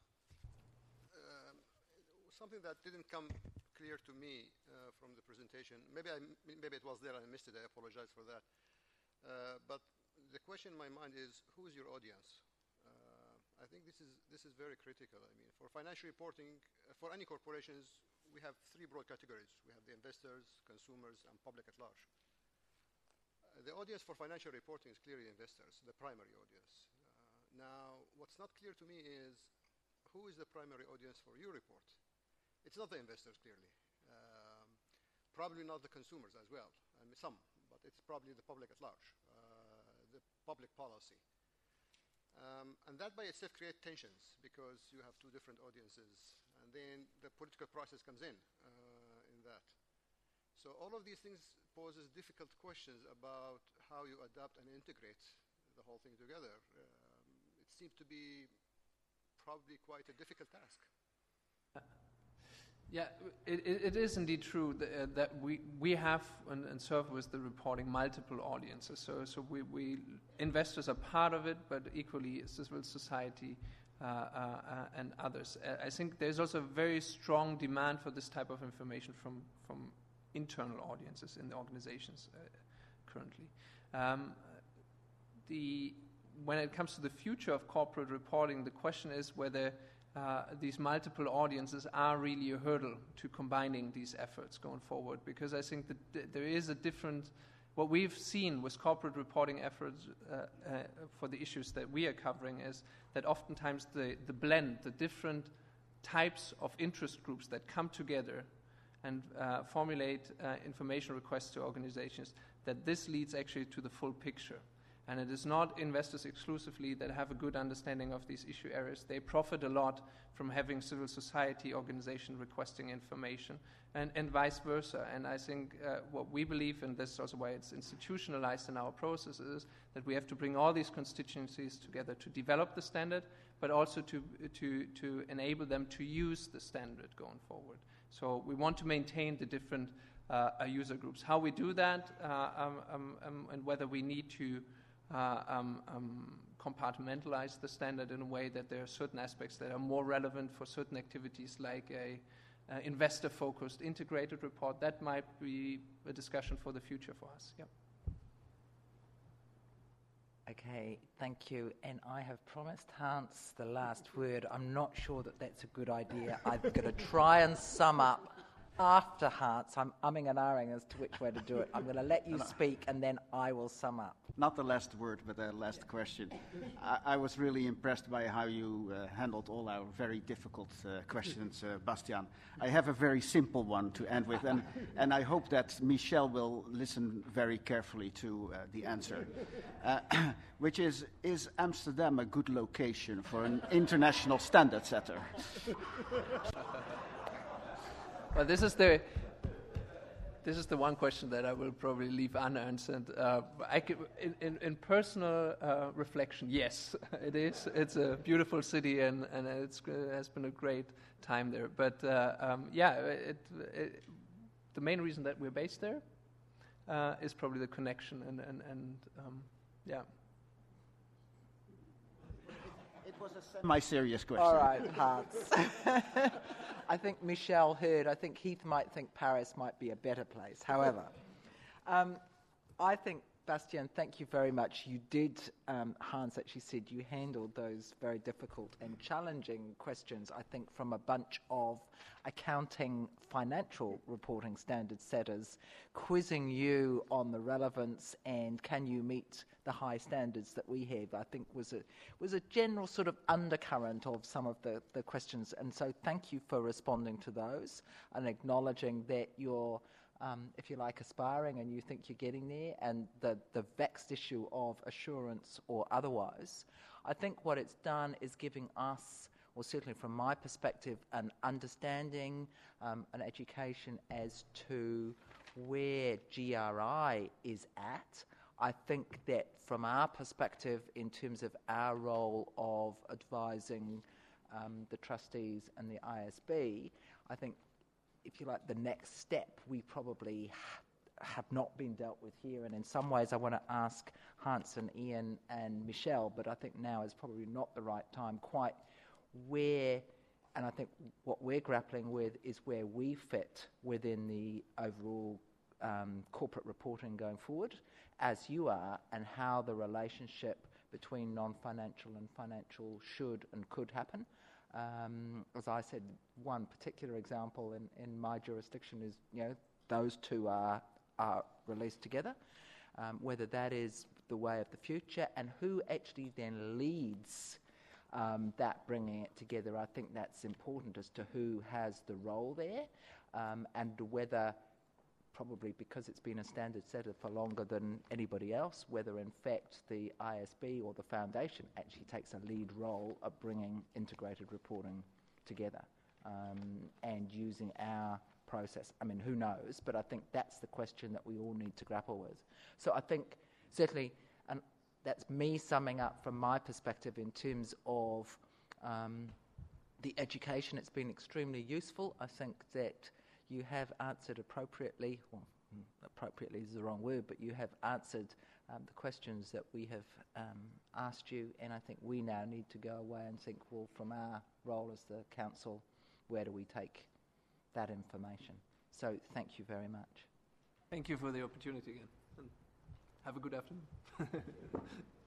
Something that didn't come clear to me uh, from the presentation. Maybe I, maybe it was there and I missed it. I apologize for that. Uh, but the question in my mind is, who is your audience? Uh, I think this is this is very critical. I mean, for financial reporting, uh, for any corporations, we have three broad categories. We have the investors, consumers, and public at large. Uh, the audience for financial reporting is clearly investors, the primary audience. Uh, now, what's not clear to me is who is the primary audience for your report? It's not the investors, clearly. Um, probably not the consumers as well. I mean, some, but it's probably the public at large, uh, the public policy. Um, and that by itself creates tensions because you have two different audiences. And then the political process comes in uh, in that. So all of these things poses difficult questions about how you adapt and integrate the whole thing together. Um, it seems to be probably quite a difficult task. Yeah, it, it is indeed true that, uh, that we we have and, and serve with the reporting multiple audiences. So so we, we investors are part of it, but equally civil society uh, uh, and others. Uh, I think there's also a very strong demand for this type of information from from internal audiences in the organizations uh, currently. Um, the when it comes to the future of corporate reporting, the question is whether Uh, these multiple audiences are really a hurdle to combining these efforts going forward, because I think that th- there is a different, what we've seen with corporate reporting efforts uh, uh, for the issues that we are covering is that oftentimes the, the blend, the different types of interest groups that come together and uh, formulate uh, information requests to organizations, that this leads actually to the full picture. And it is not investors exclusively that have a good understanding of these issue areas. They profit a lot from having civil society organization requesting information and, and vice versa. And I think uh, what we believe, and this is also why it's institutionalized in our process, is that we have to bring all these constituencies together to develop the standard, but also to, to, to enable them to use the standard going forward. So we want to maintain the different uh, user groups. How we do that uh, um, um, um, and whether we need to Uh, um, um, compartmentalize the standard in a way that there are certain aspects that are more relevant for certain activities, like a uh, investor-focused integrated report. That might be a discussion for the future for us. Yep. Okay, thank you. And I have promised Hans the last word. I'm not sure that that's a good idea. I'm going to try and sum up after Hans. I'm umming and ahhing as to which way to do it. I'm going to let you speak, and then I will sum up. Not the last word, but the last question. I, I was really impressed by how you uh, handled all our very difficult uh, questions, uh, Bastiaan. I have a very simple one to end with, and, and I hope that Michel will listen very carefully to uh, the answer, uh, which is, is Amsterdam a good location for an international standard setter? Well, this is the this is the one question that I will probably leave unanswered. Uh, I could, in, in, in personal uh, reflection, yes, it is. It's a beautiful city, and and it's, it has been a great time there. But uh, um, yeah, it, it, the main reason that we're based there uh, is probably the connection, and and and um, yeah. It was a semi-serious question. All right, Hans. I think Michel heard. I think Heath might think Paris might be a better place. However, um, I think, Bastiaan, thank you very much. You did, um, Hans actually said you handled those very difficult and challenging questions, I think, from a bunch of accounting financial reporting standard setters, quizzing you on the relevance and can you meet the high standards that we have, I think was a was a general sort of undercurrent of some of the, the questions. And so thank you for responding to those and acknowledging that you're, um, if you like, aspiring and you think you're getting there, and the, the vexed issue of assurance or otherwise. I think what it's done is giving us, or certainly from my perspective, an understanding, um, an education as to where G R I is at. I think that from our perspective, in terms of our role of advising um, the trustees and the I S B, I think, if you like, the next step we probably ha- have not been dealt with here. And in some ways I want to ask Hans and Ian and Michel, but I think now is probably not the right time, quite where, and I think what we're grappling with is where we fit within the overall um, corporate reporting going forward, as you are, and how the relationship between non-financial and financial should and could happen. Um, as I said, one particular example in, in my jurisdiction is, you know, those two are are released together. Um, whether that is the way of the future, and who actually then leads um, that bringing it together, I think that's important as to who has the role there, um, and whether, probably because it's been a standard setter for longer than anybody else, whether in fact the I S B or the foundation actually takes a lead role of bringing integrated reporting together um, and using our process. I mean, who knows? But I think that's the question that we all need to grapple with. So I think certainly, and that's me summing up from my perspective in terms of um, the education. It's been extremely useful. I think that you have answered appropriately, well, appropriately is the wrong word, but you have answered um, the questions that we have um, asked you, and I think we now need to go away and think, well, from our role as the council, where do we take that information? So thank you very much. Thank you for the opportunity again, and have a good afternoon.